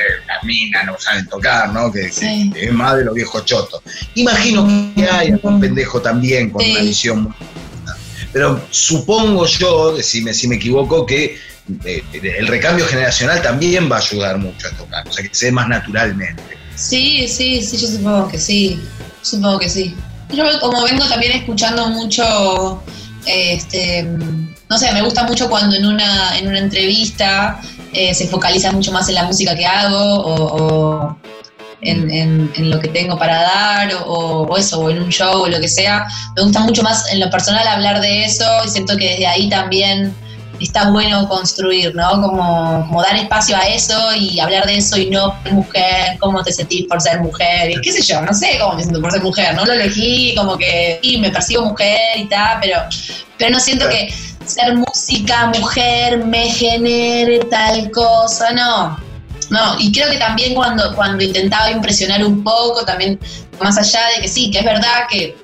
minas no saben tocar, ¿no? Que, Sí. que es más de los viejos chotos. Imagino que hay algún pendejo también con Sí. una visión muy... Pero supongo yo, si me, si me equivoco, que eh, el recambio generacional también va a ayudar mucho a tocar, o sea, que se dé más naturalmente. Sí, sí, sí, yo supongo que sí. Supongo que sí. Yo como vengo también escuchando mucho, este, no sé, me gusta mucho cuando en una, en una entrevista eh, se focaliza mucho más en la música que hago o, o en, en, en lo que tengo para dar o, o eso, o en un show o lo que sea. Me gusta mucho más en lo personal hablar de eso y siento que desde ahí también está bueno construir, ¿no? Como, como dar espacio a eso y hablar de eso y no ser mujer, cómo te sentís por ser mujer, y qué sé yo, no sé cómo me siento por ser mujer, no lo elegí, como que sí, me percibo mujer y tal, pero, pero no siento que ser música, mujer, me genere tal cosa, no. No, y creo que también cuando, cuando intentaba impresionar un poco, también más allá de que sí, que es verdad que,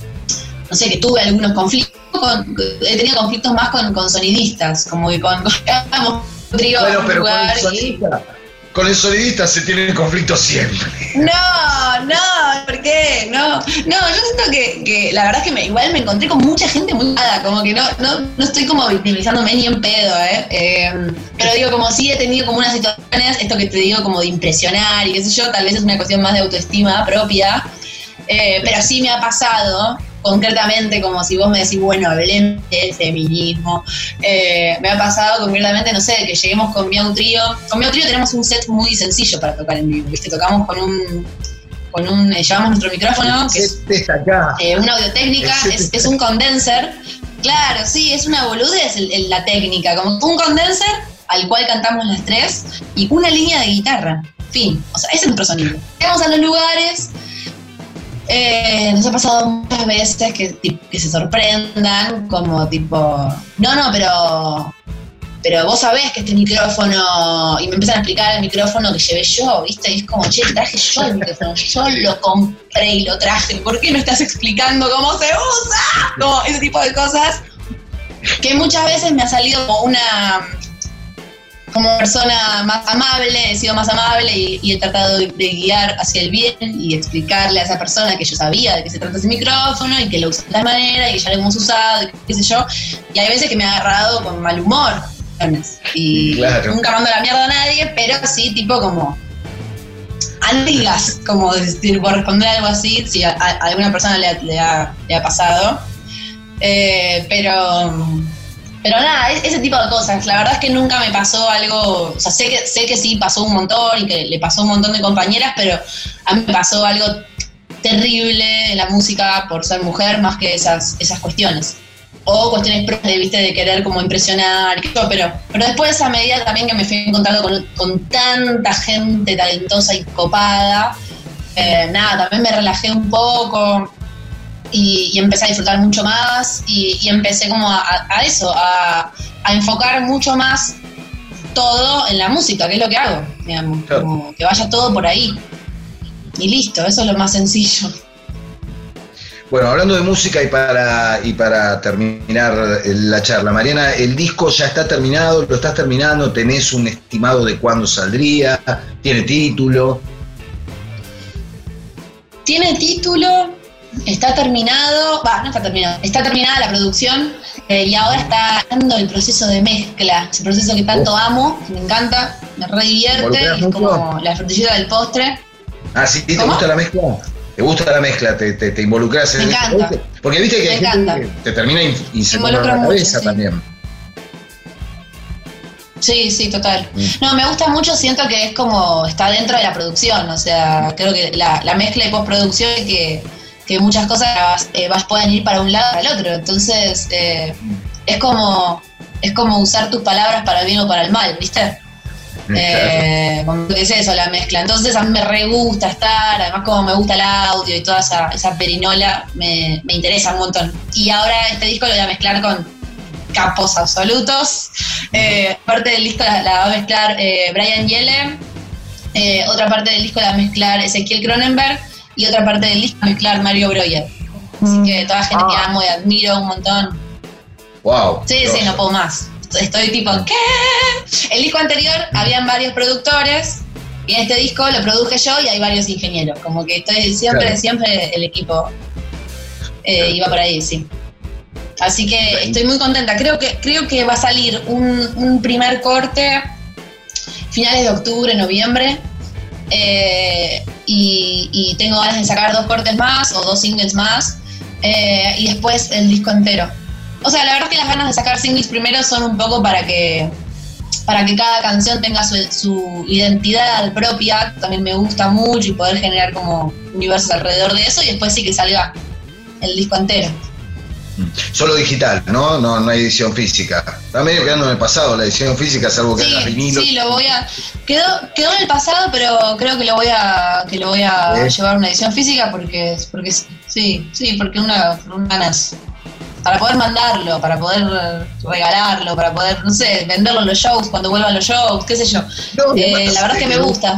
no sé, que tuve algunos conflictos, con, he tenido conflictos más con, con sonidistas, como que con, con trío Bueno, en un pero con lugar el y- sonidista, con el sonidista se tiene conflicto siempre. No, no, ¿por qué? No, no, yo siento que, que la verdad es que me, igual me encontré con mucha gente muy mala, como que no, no, no estoy como victimizándome ni en pedo, ¿eh? eh pero digo, como sí he tenido como unas situaciones, esto que te digo como de impresionar y qué sé yo, tal vez es una cuestión más de autoestima propia, eh, pero sí me ha pasado, concretamente, como si vos me decís, bueno, hablemos del feminismo, eh, me ha pasado concretamente, no sé, que lleguemos con Miau Trío. Con Miau Trío tenemos un set muy sencillo para tocar en vivo, ¿viste? Tocamos con un, con un, eh, llevamos nuestro micrófono, que es Este está acá. eh, una audiotécnica, El set es, está es un condenser. Claro, sí, es una boludez el- el- la técnica, como un condenser al cual cantamos las tres y una línea de guitarra, fin, o sea, ese es nuestro sonido. Llegamos a los lugares. Eh, nos ha pasado muchas veces que, que se sorprendan, como tipo, no, no, pero pero vos sabés que este micrófono, y me empiezan a explicar el micrófono que llevé yo, ¿viste? Y es como, che, traje yo el micrófono, yo lo compré y lo traje, ¿por qué no estás explicando cómo se usa? Como ese tipo de cosas, que muchas veces me ha salido como una... como persona más amable, he sido más amable y, y he tratado de, de guiar hacia el bien y explicarle a esa persona que yo sabía de qué se trata ese micrófono y que lo usa de tal manera y que ya lo hemos usado, y qué sé yo. Y hay veces que me ha agarrado con mal humor. Y Claro. nunca mando la mierda a nadie, pero sí, tipo como amigas, como decir, por responder algo así, si a, a alguna persona le, ha- le ha, le ha pasado. Eh, pero... Pero nada, es- ese tipo de cosas. La verdad es que nunca me pasó algo. O sea, sé que, sé que sí pasó un montón y que le pasó a un montón de compañeras, pero a mí me pasó algo terrible en la música por ser mujer, más que esas, esas cuestiones. O cuestiones propias, viste, de querer como impresionar, qué sé yo, pero, pero después a medida también que me fui encontrando con, con tanta gente talentosa y copada, eh, nada, también me relajé un poco. Y, y empecé a disfrutar mucho más y, y empecé como a, a eso, a, a enfocar mucho más todo en la música, que es lo que hago, digamos, Claro. como que vaya todo por ahí. Y listo, eso es lo más sencillo. Bueno, hablando de música y para, y para terminar la charla, Mariana, el disco ya está terminado, lo estás terminando, tenés un estimado de cuándo saldría, tiene título. Tiene título, está terminado, va, no está terminado, está terminada la producción eh, y ahora está dando el proceso de mezcla, ese proceso que tanto amo, que me encanta, me re divierte, ¿Involucras es mucho? como la frutillita del postre. Ah, ¿sí? ¿Te ¿Cómo? gusta la mezcla? ¿Te gusta la mezcla? ¿Te, te, te involucras en Me encanta. Porque viste que Me hay gente encanta. que te termina in- incendiando involucro la mucho, cabeza sí. también. Sí, sí, total. Mm. No, me gusta mucho, siento que es como, está dentro de la producción, o sea, creo que la, la mezcla y postproducción es que, que muchas cosas eh, vas, puedan ir para un lado o para el otro, entonces eh, es como es como usar tus palabras para el bien o para el mal, ¿viste? Eh, como que es eso, la mezcla. Entonces a mí me re gusta estar, además como me gusta el audio y toda esa, esa perinola, me, me interesa un montón. Y ahora este disco lo voy a mezclar con capos absolutos. Eh, parte del disco la, la va a mezclar eh, Brian Yele, eh, otra parte del disco la va a mezclar Ezequiel Cronenberg y otra parte del disco la va a mezclar Mario Breuer. Así que toda gente que amo y admiro un montón. Wow. Sí, sí, no puedo más. Estoy tipo, ¿qué? El disco anterior habían varios productores, Y en este disco lo produje yo y hay varios ingenieros, como que estoy siempre, claro. siempre el equipo eh, iba por ahí, sí. Así que estoy muy contenta. Creo que, creo que va a salir un, un primer corte finales de octubre, noviembre. Eh, y, y tengo ganas de sacar dos cortes más o dos singles más. Eh, y después el disco entero. O sea, la verdad es que las ganas de sacar singles primero son un poco para que para que cada canción tenga su, su identidad propia. También me gusta mucho y poder generar como universos alrededor de eso. Y después sí que salga el disco entero. Solo digital, ¿no? No, no hay edición física. Está medio quedando en el pasado la edición física, salvo que sí, hagas vinilo. Sí, lo voy a. Quedó, quedó en el pasado, pero creo que lo voy a, que lo voy a ¿Eh? llevar a una edición física porque, porque sí, sí, porque una, unas ganas. Para poder mandarlo, para poder regalarlo, para poder, no sé, venderlo en los shows, cuando vuelvan los shows, qué sé yo. No, eh, la verdad es que me gusta.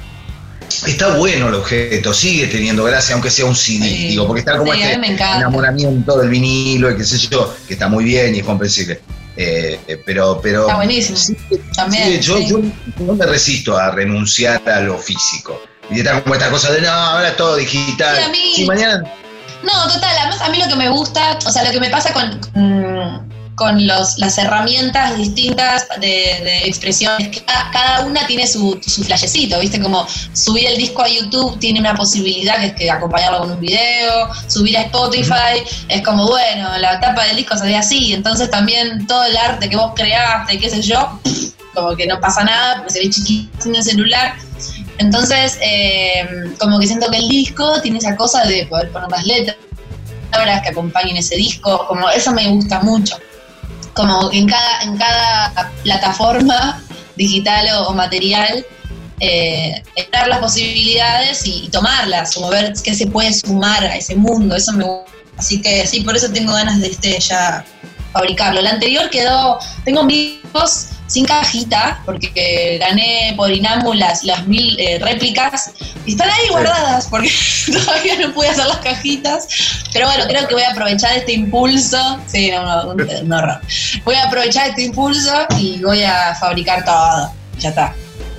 Está bueno el objeto, sigue teniendo gracia, aunque sea un C D, sí, digo, porque está como sí, este enamoramiento del vinilo y qué sé yo, que está muy bien y es comprensible. Eh, pero, pero. Está buenísimo. Sí, también. Sí, yo, sí. yo no me resisto a renunciar a lo físico. Y está como esta cosa de no, ahora es todo digital. Sí, a mí, sí, mañana. No, total, además a mí lo que me gusta, o sea, lo que me pasa con. Mm, con los, las herramientas distintas de, de expresión, es que cada, cada una tiene su, su flashecito, ¿viste? Como subir el disco a YouTube tiene una posibilidad que es que acompañarlo con un video, subir a Spotify, es como, bueno, la tapa del disco sale así, entonces también todo el arte que vos creaste, qué sé yo, como que no pasa nada, porque se ve chiquito en el celular. Entonces, eh, como que siento que el disco tiene esa cosa de poder poner las letras que acompañen ese disco, como eso me gusta mucho. Como que en cada, en cada plataforma digital o, o material eh, estar las posibilidades y, y tomarlas, como ver qué se puede sumar a ese mundo, eso me gusta. Así que sí, por eso tengo ganas de este ya fabricarlo. El anterior quedó, tengo discos sin cajita, porque gané por Inamu las, las mil eh, réplicas, y están ahí guardadas, porque todavía no pude hacer las cajitas, pero bueno, creo que voy a aprovechar este impulso, sí, no, no, un, un horror, voy a aprovechar este impulso y voy a fabricar todo, ya está.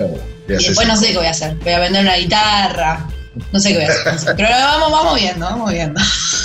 Y después no sé qué voy a hacer, voy a vender una guitarra, no sé qué voy a hacer, no sé. Pero vamos, vamos viendo, vamos viendo.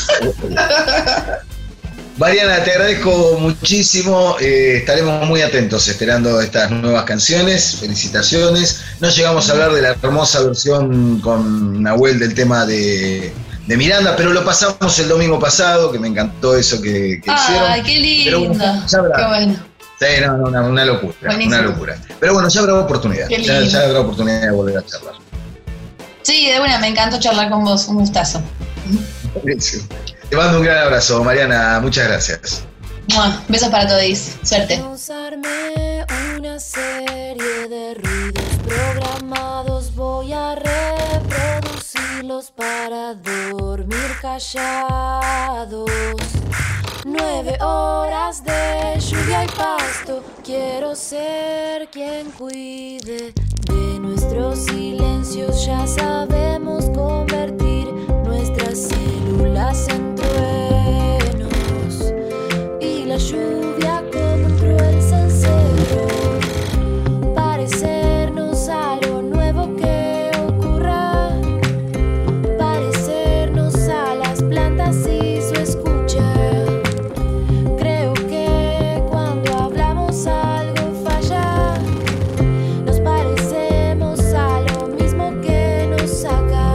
Mariana, te agradezco muchísimo, eh, estaremos muy atentos esperando estas nuevas canciones, felicitaciones. No llegamos a hablar de la hermosa versión con Nahuel del tema de, de Miranda, pero lo pasamos el domingo pasado, que me encantó eso que, que hicieron. ¡Ay, qué lindo! Pero bueno, ya habrá, qué bueno. Sí, no, no, una, una locura, Buenísimo. una locura. Pero bueno, ya habrá oportunidad, ya, ya habrá oportunidad de volver a charlar. Sí, de buena, me encantó charlar con vos, un gustazo. Buenísimo. Te mando un gran abrazo, Mariana. Muchas gracias. Mua, besos para todos. Suerte. Usarme una serie de ruidos programados. Voy a reproducirlos para dormir callados. Nueve horas de lluvia y pasto. Quiero ser quien cuide de nuestros silencios. Ya sabemos convertir nuestras células en truenos y la lluvia como un cruel cencero. Parecernos algo nuevo que ocurra, parecernos a las plantas y su escucha. Creo que cuando hablamos algo falla, nos parecemos a lo mismo que nos saca.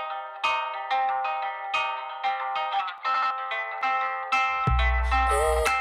Ooh.